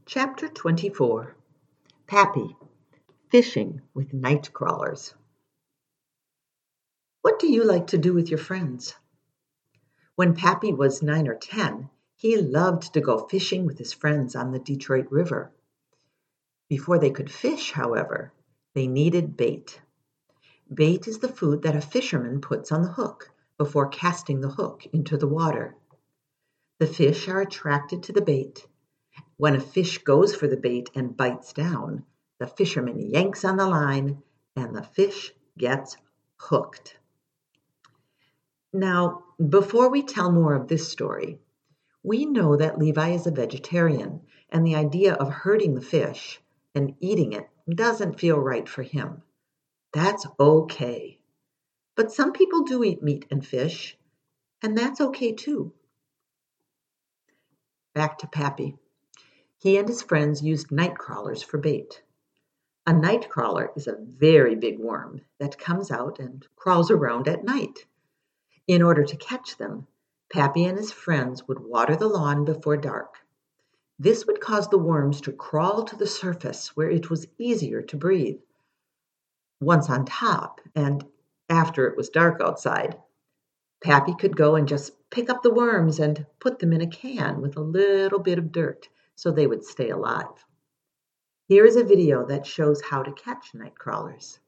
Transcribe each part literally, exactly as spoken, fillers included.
Chapter twenty-four. Pappy, Fishing with Night Crawlers. What do you like to do with your friends? When Pappy was nine or ten, he loved to go fishing with his friends on the Detroit River. Before they could fish, however, they needed bait. Bait is the food that a fisherman puts on the hook before casting the hook into the water. The fish are attracted to the bait. When a fish goes for the bait and bites down, the fisherman yanks on the line and the fish gets hooked. Now, before we tell more of this story, we know that Levi is a vegetarian, and the idea of hurting the fish and eating it doesn't feel right for him. That's okay. But some people do eat meat and fish, and that's okay too. Back to Pappy. He and his friends used night crawlers for bait. A night crawler is a very big worm that comes out and crawls around at night. In order to catch them, Pappy and his friends would water the lawn before dark. This would cause the worms to crawl to the surface where it was easier to breathe. Once on top, and after it was dark outside, Pappy could go and just pick up the worms and put them in a can with a little bit of dirt so they would stay alive. Here is a video that shows how to catch night crawlers.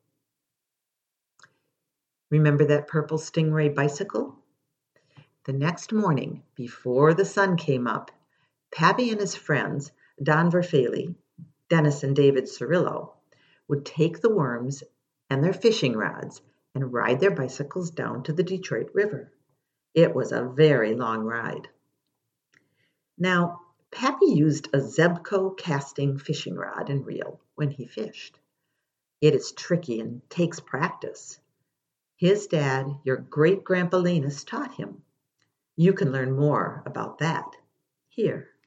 Remember that purple Stingray bicycle? The next morning, before the sun came up, Pappy and his friends, Don Verfeli, Dennis and David Cirillo, would take the worms and their fishing rods and ride their bicycles down to the Detroit River. It was a very long ride. Now, Pappy used a Zebco casting fishing rod and reel when he fished. It is tricky and takes practice. His dad, your great-grandpa Linus, taught him. You can learn more about that here.